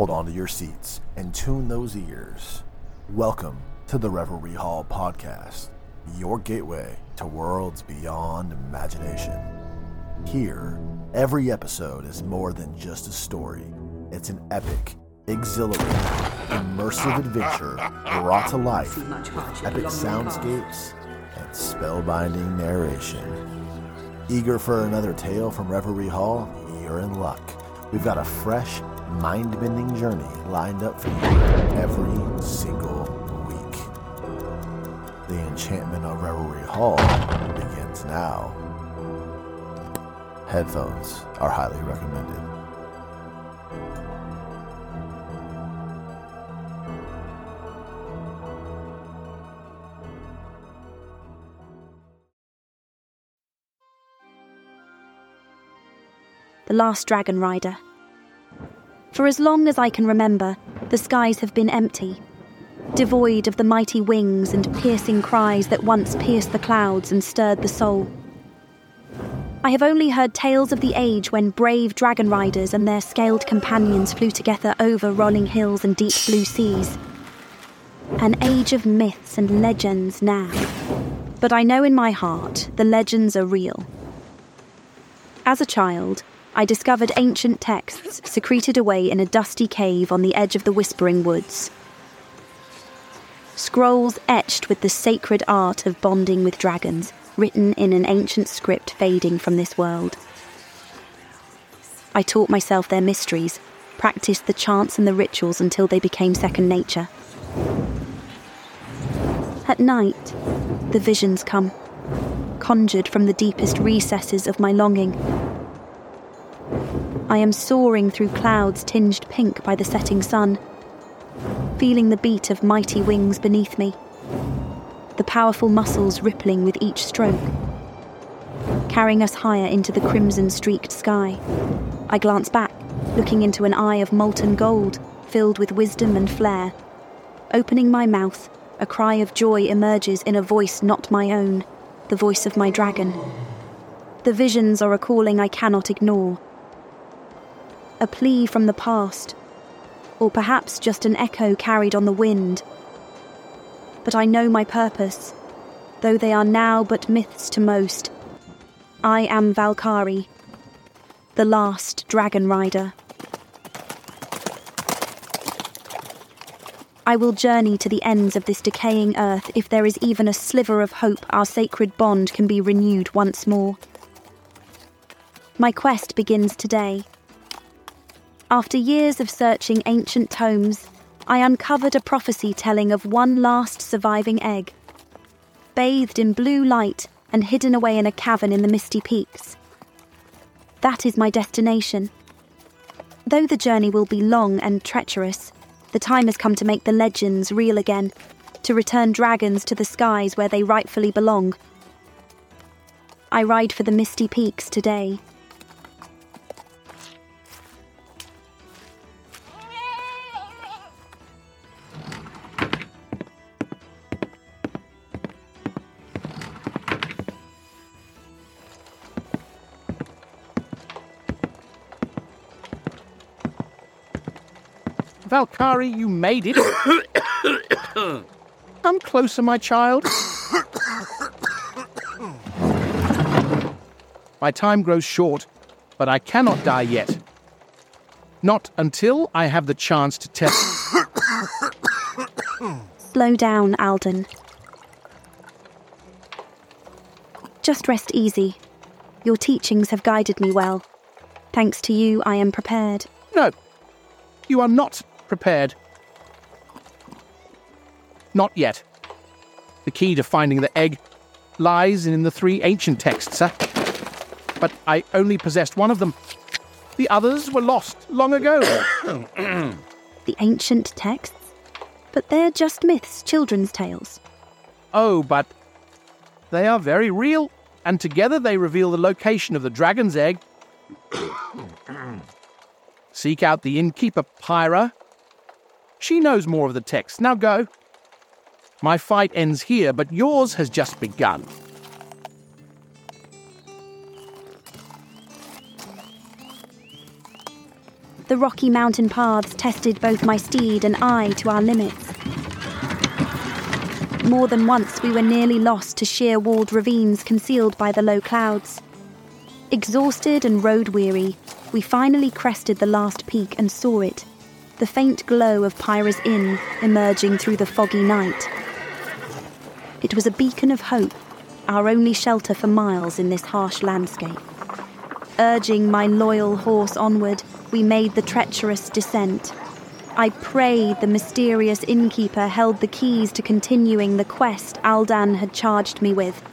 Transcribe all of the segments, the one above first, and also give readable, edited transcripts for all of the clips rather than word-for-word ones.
hold on to your seats and tune those ears. Welcome to the Revelry Hall Podcast, your gateway to worlds beyond imagination. Here, every episode is more than just a story. It's an epic, exhilarating, immersive adventure brought to life with epic soundscapes and spellbinding narration. Eager for another tale from Revelry Hall? You're in luck. We've got a fresh, mind-bending journey lined up for you every single week. The enchantment of Revelry Hall begins now. Headphones are highly recommended. The Last Dragon Rider. For as long as I can remember, the skies have been empty, devoid of the mighty wings and piercing cries that once pierced the clouds and stirred the soul. I have only heard tales of the age when brave dragon riders and their scaled companions flew together over rolling hills and deep blue seas. An age of myths and legends now. But I know in my heart the legends are real. As a child, I discovered ancient texts secreted away in a dusty cave on the edge of the Whispering Woods. Scrolls etched with the sacred art of bonding with dragons, written in an ancient script fading from this world. I taught myself their mysteries, practiced the chants and the rituals until they became second nature. At night, the visions come, conjured from the deepest recesses of my longing. I am soaring through clouds tinged pink by the setting sun, feeling the beat of mighty wings beneath me, the powerful muscles rippling with each stroke, carrying us higher into the crimson-streaked sky. I glance back, looking into an eye of molten gold, filled with wisdom and flair. Opening my mouth, a cry of joy emerges in a voice not my own, the voice of my dragon. The visions are a calling I cannot ignore. A plea from the past, or perhaps just an echo carried on the wind. But I know my purpose, though they are now but myths to most. I am Valkyrie, the last dragon rider. I will journey to the ends of this decaying earth if there is even a sliver of hope our sacred bond can be renewed once more. My quest begins today. After years of searching ancient tomes, I uncovered a prophecy telling of one last surviving egg, bathed in blue light and hidden away in a cavern in the misty peaks. That is my destination. Though the journey will be long and treacherous, the time has come to make the legends real again, to return dragons to the skies where they rightfully belong. I ride for the misty peaks today. Valkyrie, you made it. Come closer, my child. My time grows short, but I cannot die yet. Not until I have the chance to tell... Slow down, Alden. Just rest easy. Your teachings have guided me well. Thanks to you, I am prepared. No, you are not prepared. Not yet. The key to finding the egg lies in the 3 ancient texts, but I only possessed one of them. The others were lost long ago. The ancient texts? But they're just myths, children's tales. Oh, but they are very real, and together they reveal the location of the dragon's egg. Seek out the innkeeper, Pyra. She knows more of the text. Now go. My fight ends here, but yours has just begun. The rocky mountain paths tested both my steed and I to our limits. More than once we were nearly lost to sheer walled ravines concealed by the low clouds. Exhausted and road-weary, we finally crested the last peak and saw it, the faint glow of Pyra's Inn emerging through the foggy night. It was a beacon of hope, our only shelter for miles in this harsh landscape. Urging my loyal horse onward, we made the treacherous descent. I prayed the mysterious innkeeper held the keys to continuing the quest Aldan had charged me with.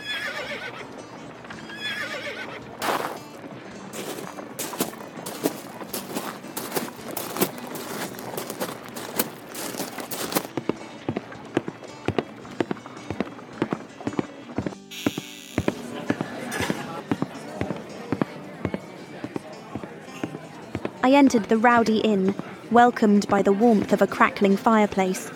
I entered the rowdy inn, welcomed by the warmth of a crackling fireplace.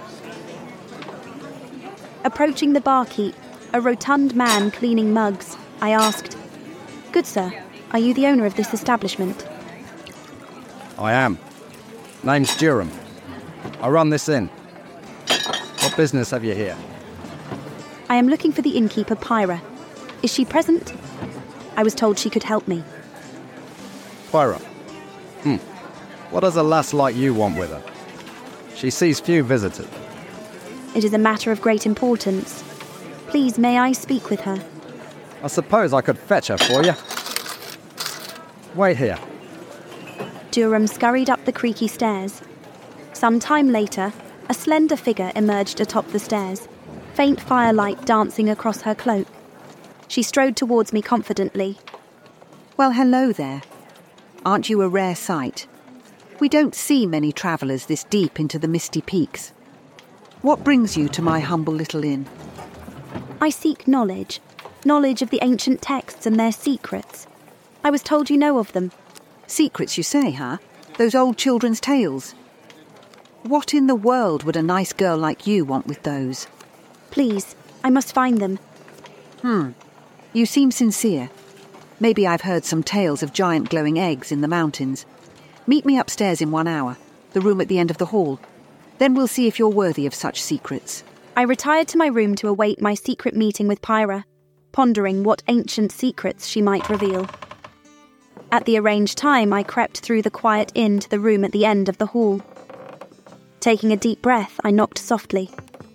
Approaching the barkeep, a rotund man cleaning mugs, I asked, "Good sir, are you the owner of this establishment?" I am. Name's Durham. I run this inn. What business have you here? I am looking for the innkeeper Pyra. Is she present? I was told she could help me. Pyra. What does a lass like you want with her? She sees few visitors. It is a matter of great importance. Please, may I speak with her? I suppose I could fetch her for you. Wait here. Durham scurried up the creaky stairs. Some time later, a slender figure emerged atop the stairs, faint firelight dancing across her cloak. She strode towards me confidently. Well, hello there. Aren't you a rare sight? We don't see many travellers this deep into the misty peaks. What brings you to my humble little inn? I seek knowledge of the ancient texts and their secrets. I was told you know of them. Secrets, you say, huh? Those old children's tales? What in the world would a nice girl like you want with those? Please, I must find them. You seem sincere. Maybe I've heard some tales of giant glowing eggs in the mountains. Meet me upstairs in 1 hour, the room at the end of the hall. Then we'll see if you're worthy of such secrets. I retired to my room to await my secret meeting with Pyra, pondering what ancient secrets she might reveal. At the arranged time, I crept through the quiet inn to the room at the end of the hall. Taking a deep breath, I knocked softly.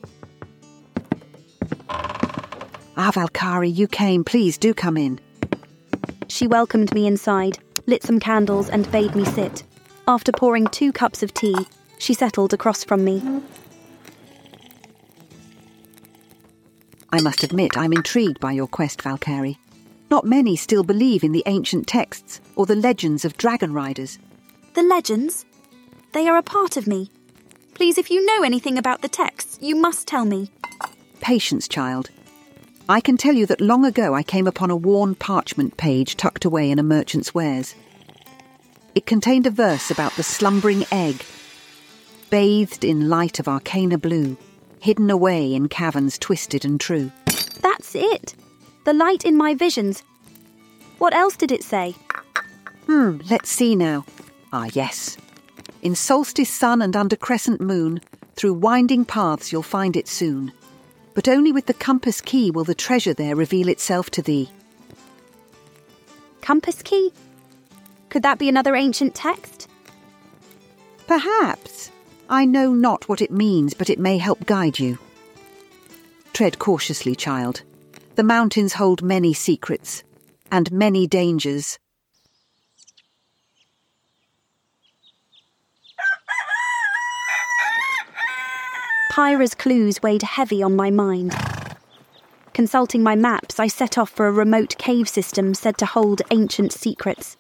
Valkyrie, you came. Please do come in. She welcomed me inside, lit some candles and bade me sit. After pouring 2 cups of tea, she settled across from me. I must admit I'm intrigued by your quest, Valkyrie. Not many still believe in the ancient texts or the legends of dragon riders. The legends? They are a part of me. Please, if you know anything about the texts, you must tell me. Patience, child. I can tell you that long ago I came upon a worn parchment page tucked away in a merchant's wares. It contained a verse about the slumbering egg, bathed in light of arcana blue, hidden away in caverns twisted and true. That's it! The light in my visions. What else did it say? Let's see now. Ah, yes. In solstice sun and under crescent moon, through winding paths you'll find it soon. But only with the compass key will the treasure there reveal itself to thee. Compass key? Could that be another ancient text? Perhaps. I know not what it means, but it may help guide you. Tread cautiously, child. The mountains hold many secrets, and many dangers. Pyra's clues weighed heavy on my mind. Consulting my maps, I set off for a remote cave system said to hold ancient secrets.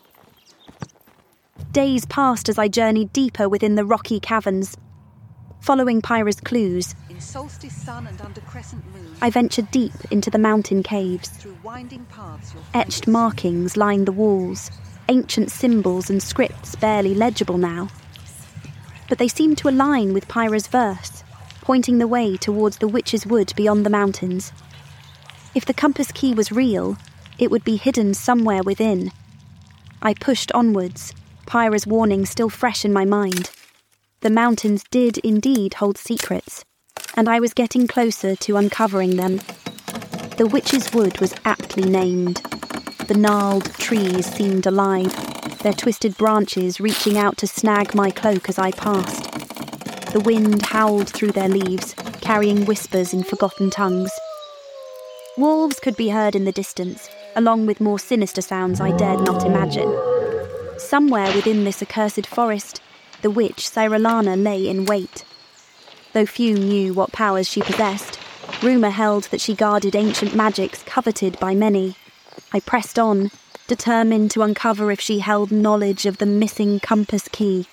Days passed as I journeyed deeper within the rocky caverns. Following Pyra's clues, In solstice sun and under crescent moon, I ventured deep into the mountain caves. through winding paths you'll find Etched markings lined the walls, ancient symbols and scripts barely legible now. But they seemed to align with Pyra's verse, pointing the way towards the Witch's Wood beyond the mountains. If the compass key was real, it would be hidden somewhere within. I pushed onwards, Pyra's warning still fresh in my mind. The mountains did indeed hold secrets, and I was getting closer to uncovering them. The Witch's Wood was aptly named. The gnarled trees seemed alive, their twisted branches reaching out to snag my cloak as I passed. The wind howled through their leaves, carrying whispers in forgotten tongues. Wolves could be heard in the distance, along with more sinister sounds I dared not imagine. Somewhere within this accursed forest, the witch Cyrillana lay in wait. Though few knew what powers she possessed, rumour held that she guarded ancient magics coveted by many. I pressed on, determined to uncover if she held knowledge of the missing compass key.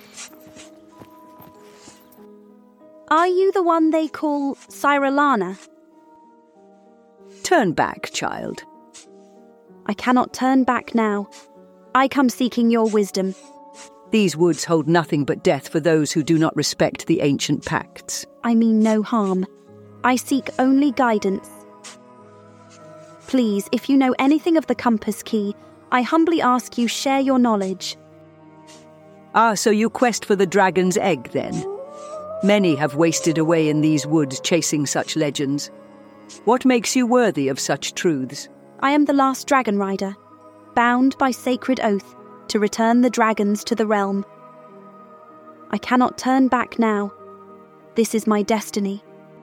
Are you the one they call Cyrillana? Turn back, child. I cannot turn back now. I come seeking your wisdom. These woods hold nothing but death for those who do not respect the ancient pacts. I mean no harm. I seek only guidance. Please, if you know anything of the compass key, I humbly ask you share your knowledge. Ah, so you quest for the dragon's egg, then? Many have wasted away in these woods chasing such legends. What makes you worthy of such truths? I am the last dragon rider, bound by sacred oath to return the dragons to the realm. I cannot turn back now. This is my destiny.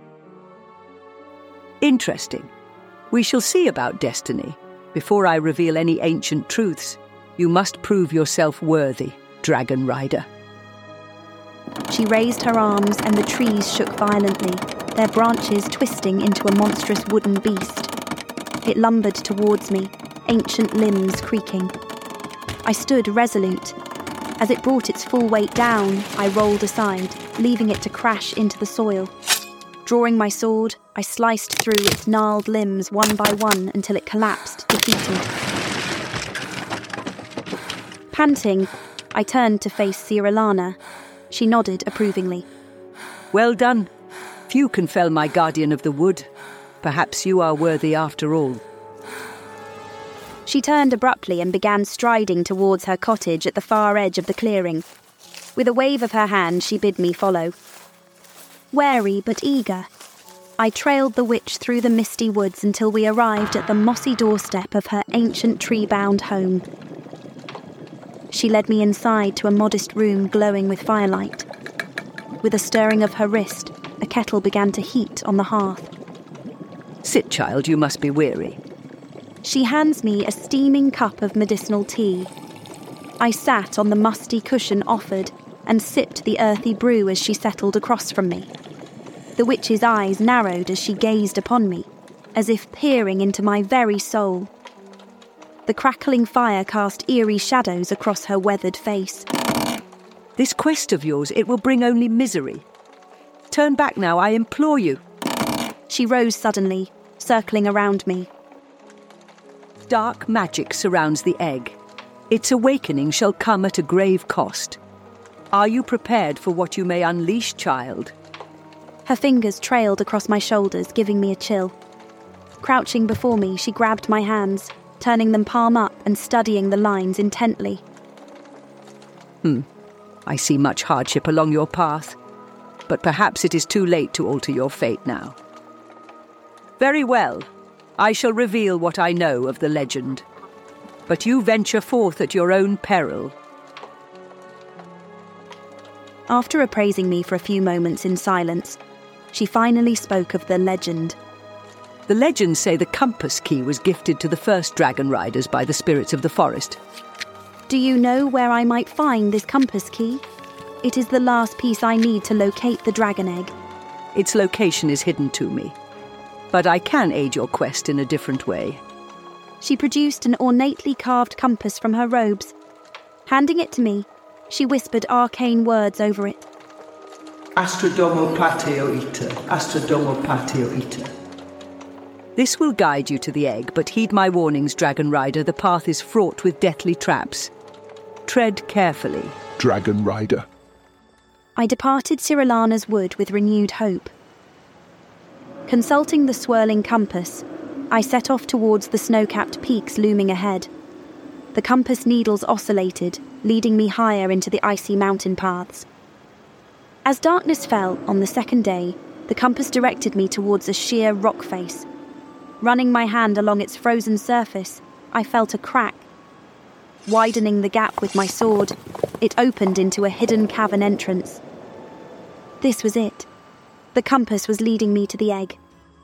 Interesting. We shall see about destiny. Before I reveal any ancient truths, you must prove yourself worthy, Dragon Rider. She raised her arms and the trees shook violently, their branches twisting into a monstrous wooden beast. It lumbered towards me, ancient limbs creaking. I stood resolute. As it brought its full weight down, I rolled aside, leaving it to crash into the soil. Drawing my sword, I sliced through its gnarled limbs one by one until it collapsed, defeated. Panting, I turned to face Cyrillana. She nodded approvingly. Well done. Few can fell my guardian of the wood. Perhaps you are worthy after all. She turned abruptly and began striding towards her cottage at the far edge of the clearing. With a wave of her hand, she bid me follow. Wary but eager, I trailed the witch through the misty woods until we arrived at the mossy doorstep of her ancient tree-bound home. She led me inside to a modest room glowing with firelight. With a stirring of her wrist, a kettle began to heat on the hearth. Sit, child, you must be weary. She hands me a steaming cup of medicinal tea. I sat on the musty cushion offered and sipped the earthy brew as she settled across from me. The witch's eyes narrowed as she gazed upon me, as if peering into my very soul. The crackling fire cast eerie shadows across her weathered face. This quest of yours, it will bring only misery. Turn back now, I implore you. She rose suddenly, circling around me. Dark magic surrounds the egg. Its awakening shall come at a grave cost. Are you prepared for what you may unleash, child? Her fingers trailed across my shoulders, giving me a chill. Crouching before me, she grabbed my hands, turning them palm up and studying the lines intently. I see much hardship along your path, but perhaps it is too late to alter your fate now. Very well. I shall reveal what I know of the legend. But you venture forth at your own peril. After appraising me for a few moments in silence, she finally spoke of the legend. The legends say the compass key was gifted to the first dragon riders by the spirits of the forest. Do you know where I might find this compass key? It is the last piece I need to locate the dragon egg. Its location is hidden to me, but I can aid your quest in a different way. She produced an ornately carved compass from her robes. Handing it to me, she whispered arcane words over it. Astrodomo pateo iter, astrodomo pateo iter. This will guide you to the egg, but heed my warnings, Dragon Rider. The path is fraught with deathly traps. Tread carefully. Dragon Rider. I departed Cyrillana's wood with renewed hope. Consulting the swirling compass, I set off towards the snow-capped peaks looming ahead. The compass needles oscillated, leading me higher into the icy mountain paths. As darkness fell on the second day, the compass directed me towards a sheer rock face. Running my hand along its frozen surface, I felt a crack. Widening the gap with my sword, it opened into a hidden cavern entrance. This was it. The compass was leading me to the egg.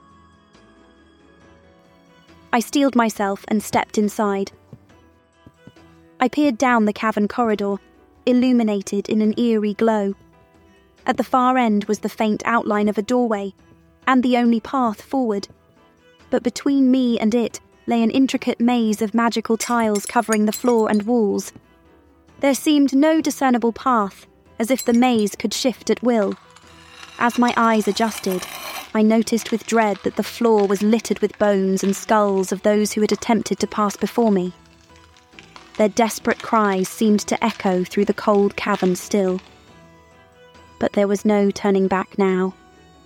I steeled myself and stepped inside. I peered down the cavern corridor, illuminated in an eerie glow. At the far end was the faint outline of a doorway, and the only path forward. But between me and it lay an intricate maze of magical tiles covering the floor and walls. There seemed no discernible path, as if the maze could shift at will. As my eyes adjusted, I noticed with dread that the floor was littered with bones and skulls of those who had attempted to pass before me. Their desperate cries seemed to echo through the cold cavern still. But there was no turning back now.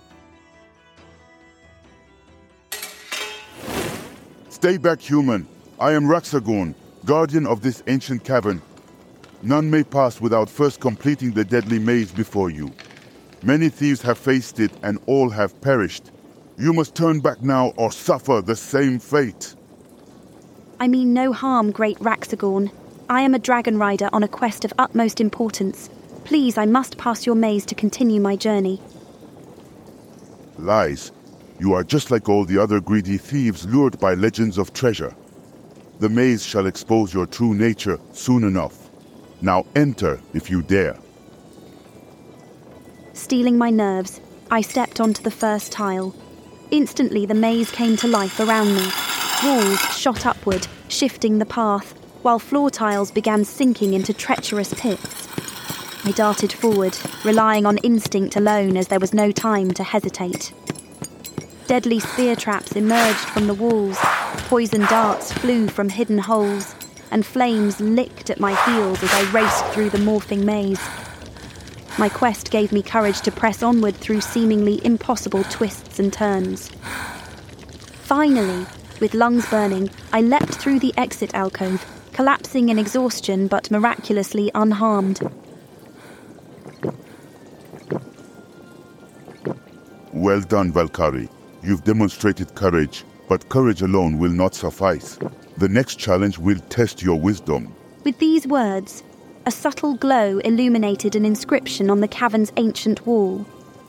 Stay back, human. I am Raxagon, guardian of this ancient cavern. None may pass without first completing the deadly maze before you. Many thieves have faced it, and all have perished. You must turn back now or suffer the same fate. I mean no harm, great Raxagon. I am a dragon rider on a quest of utmost importance. Please, I must pass your maze to continue my journey. Lies. You are just like all the other greedy thieves lured by legends of treasure. The maze shall expose your true nature soon enough. Now enter if you dare. Steeling my nerves, I stepped onto the first tile. Instantly, the maze came to life around me. Walls shot upward, shifting the path, while floor tiles began sinking into treacherous pits. I darted forward, relying on instinct alone as there was no time to hesitate. Deadly spear traps emerged from the walls, poison darts flew from hidden holes, and flames licked at my heels as I raced through the morphing maze. My quest gave me courage to press onward through seemingly impossible twists and turns. Finally, with lungs burning, I leapt through the exit alcove, collapsing in exhaustion but miraculously unharmed. Well done, Valkyrie. You've demonstrated courage, but courage alone will not suffice. The next challenge will test your wisdom. With these words, a subtle glow illuminated an inscription on the cavern's ancient wall.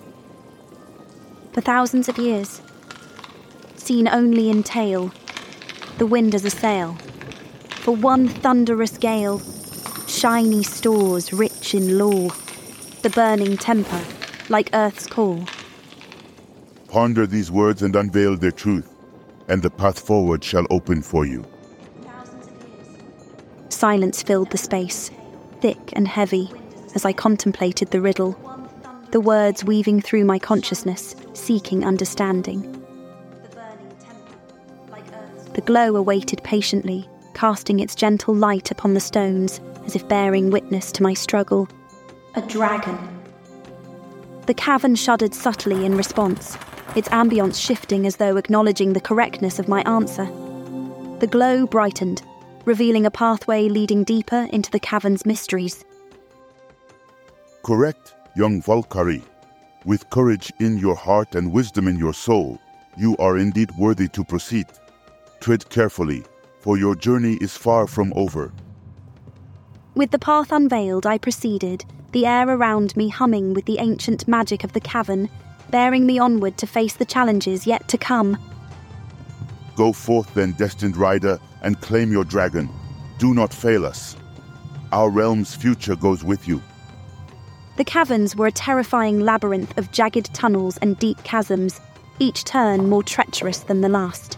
For thousands of years, seen only in tale, the wind as a sail. For one thunderous gale, shiny stores rich in lore, the burning temper, like earth's call. Ponder these words and unveil their truth, and the path forward shall open for you. Silence filled the space, thick and heavy, as I contemplated the riddle, the words weaving through my consciousness, seeking understanding. The glow awaited patiently, casting its gentle light upon the stones, as if bearing witness to my struggle. A dragon. The cavern shuddered subtly in response, its ambience shifting as though acknowledging the correctness of my answer. The glow brightened, revealing a pathway leading deeper into the cavern's mysteries. Correct, young Valkyrie. With courage in your heart and wisdom in your soul, you are indeed worthy to proceed. Tread carefully, for your journey is far from over. With the path unveiled, I proceeded, the air around me humming with the ancient magic of the cavern, bearing me onward to face the challenges yet to come. Go forth then, destined rider, and claim your dragon. Do not fail us. Our realm's future goes with you. The caverns were a terrifying labyrinth of jagged tunnels and deep chasms, each turn more treacherous than the last.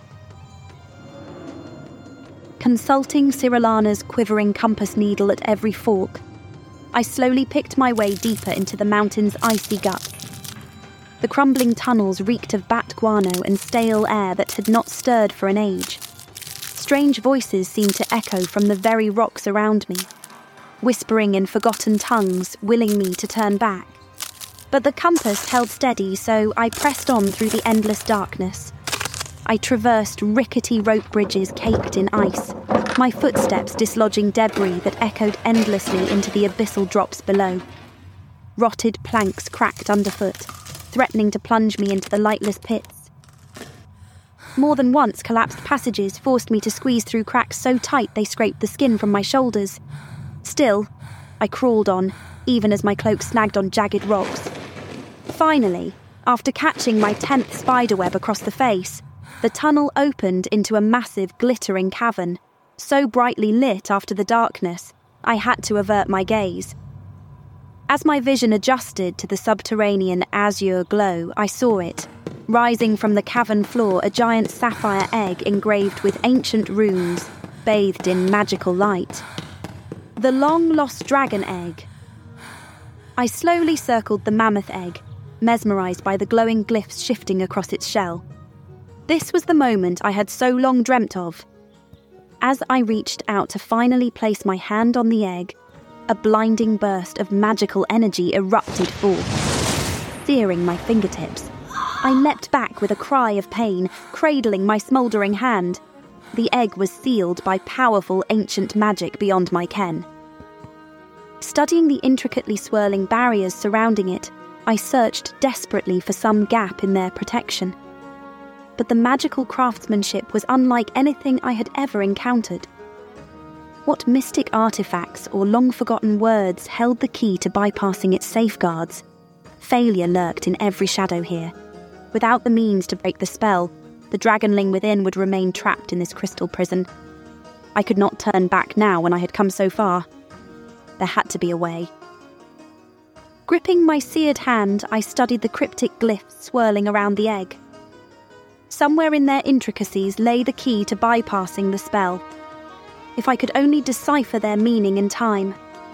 Consulting Cyrilana's quivering compass needle at every fork, I slowly picked my way deeper into the mountain's icy guts. The crumbling tunnels reeked of bat guano and stale air that had not stirred for an age. Strange voices seemed to echo from the very rocks around me, whispering in forgotten tongues, willing me to turn back. But the compass held steady, so I pressed on through the endless darkness. I traversed rickety rope bridges caked in ice, my footsteps dislodging debris that echoed endlessly into the abyssal drops below. Rotted planks cracked underfoot, threatening to plunge me into the lightless pits. More than once, collapsed passages forced me to squeeze through cracks so tight they scraped the skin from my shoulders. Still, I crawled on, even as my cloak snagged on jagged rocks. Finally, after catching my 10th spiderweb across the face, the tunnel opened into a massive, glittering cavern, so brightly lit after the darkness, I had to avert my gaze. As my vision adjusted to the subterranean azure glow, I saw it. Rising from the cavern floor, a giant sapphire egg engraved with ancient runes, bathed in magical light. The long-lost dragon egg. I slowly circled the mammoth egg, mesmerised by the glowing glyphs shifting across its shell. This was the moment I had so long dreamt of. As I reached out to finally place my hand on the egg, a blinding burst of magical energy erupted forth, searing my fingertips. I leapt back with a cry of pain, cradling my smouldering hand. The egg was sealed by powerful ancient magic beyond my ken. Studying the intricately swirling barriers surrounding it, I searched desperately for some gap in their protection. But the magical craftsmanship was unlike anything I had ever encountered. What mystic artifacts or long-forgotten words held the key to bypassing its safeguards? Failure lurked in every shadow here. Without the means to break the spell, the dragonling within would remain trapped in this crystal prison. I could not turn back now when I had come so far. There had to be a way. Gripping my seared hand, I studied the cryptic glyphs swirling around the egg. Somewhere in their intricacies lay the key to bypassing the spell. If I could only decipher their meaning in time.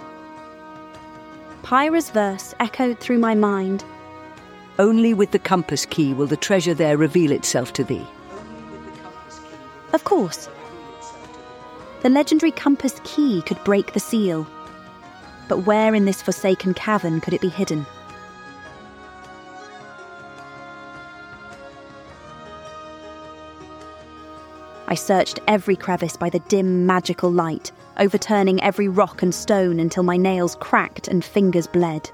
Pyra's verse echoed through my mind. Only with the compass key will the treasure there reveal itself to thee. Of course. The legendary compass key could break the seal. But where in this forsaken cavern could it be hidden? I searched every crevice by the dim, magical light, overturning every rock and stone until my nails cracked and fingers bled.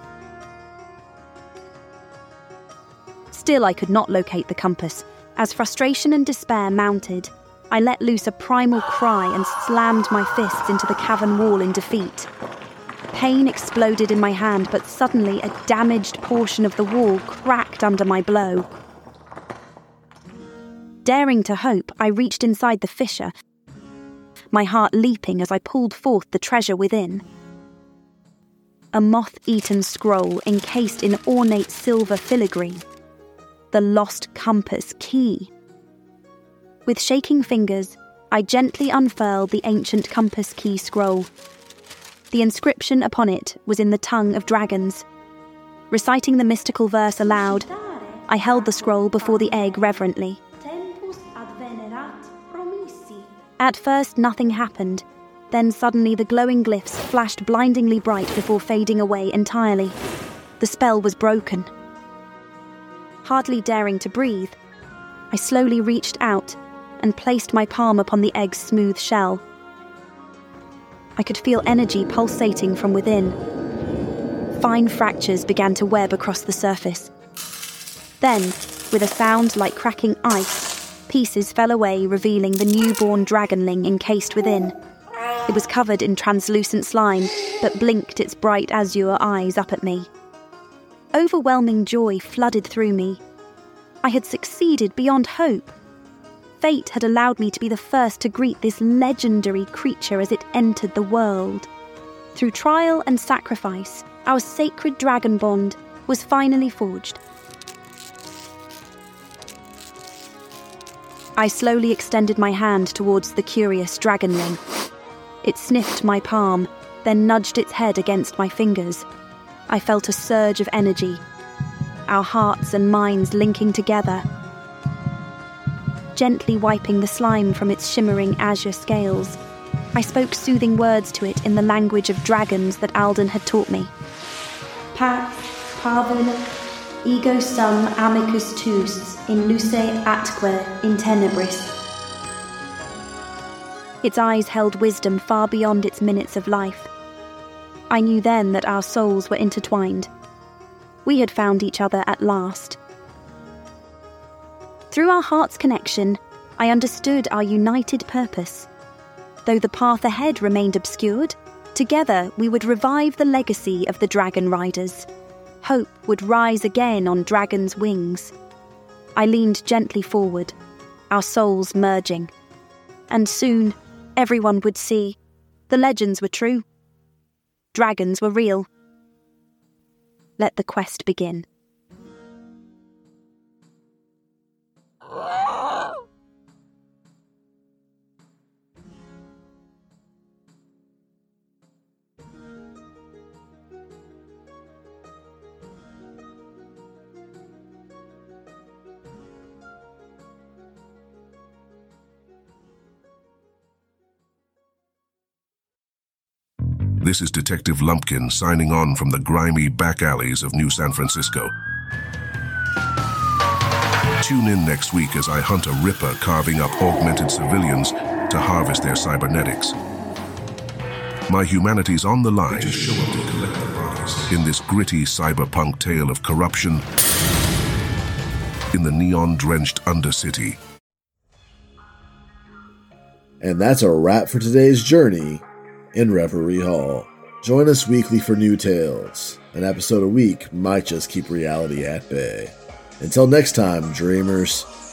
Still, I could not locate the compass. As frustration and despair mounted, I let loose a primal cry and slammed my fists into the cavern wall in defeat. Pain exploded in my hand, but suddenly a damaged portion of the wall cracked under my blow. Daring to hope, I reached inside the fissure, my heart leaping as I pulled forth the treasure within. A moth-eaten scroll encased in ornate silver filigree. The lost compass key. With shaking fingers, I gently unfurled the ancient compass key scroll. The inscription upon it was in the tongue of dragons. Reciting the mystical verse aloud, I held the scroll before the egg reverently. At first, nothing happened. Then suddenly the glowing glyphs flashed blindingly bright before fading away entirely. The spell was broken. Hardly daring to breathe, I slowly reached out and placed my palm upon the egg's smooth shell. I could feel energy pulsating from within. Fine fractures began to web across the surface. Then, with a sound like cracking ice, pieces fell away, revealing the newborn dragonling encased within. It was covered in translucent slime, but blinked its bright azure eyes up at me. Overwhelming joy flooded through me. I had succeeded beyond hope. Fate had allowed me to be the first to greet this legendary creature as it entered the world. Through trial and sacrifice, our sacred dragon bond was finally forged. I slowly extended my hand towards the curious dragonling. It sniffed my palm, then nudged its head against my fingers. I felt a surge of energy, our hearts and minds linking together. Gently wiping the slime from its shimmering azure scales, I spoke soothing words to it in the language of dragons that Alden had taught me. Pax, Pavin, ego sum amicus tuus in luce atque in tenebris. Its eyes held wisdom far beyond its minutes of life. I knew then that our souls were intertwined. We had found each other at last. Through our heart's connection, I understood our united purpose. Though the path ahead remained obscured, together we would revive the legacy of the dragon riders. Hope would rise again on dragon's wings. I leaned gently forward, our souls merging. And soon, everyone would see the legends were true. Dragons were real. Let the quest begin. This is Detective Lumpkin signing on from the grimy back alleys of New San Francisco. Tune in next week as I hunt a Ripper carving up augmented civilians to harvest their cybernetics. My humanity's on the line to show up to collect the bodies in this gritty cyberpunk tale of corruption in the neon-drenched Undercity. And that's a wrap for today's journey in Reverie Hall. Join us weekly for new tales. An episode a week might just keep reality at bay. Until next time, dreamers.